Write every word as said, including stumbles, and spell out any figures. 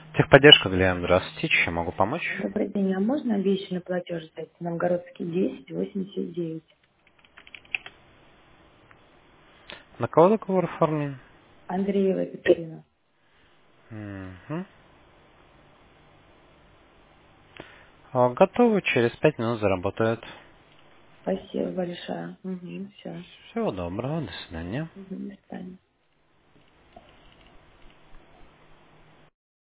Техподдержка, Глеб, здравствуйте, чем могу помочь? Добрый день. А можно обещанный платеж взять? Новгородский десять восемьдесят девять. На кого договор оформлен? Андреева Екатерина. Мгм. А, готово, через пять минут заработает. Спасибо большое. Угу, все. Всего доброго, до свидания. Угу, до свидания.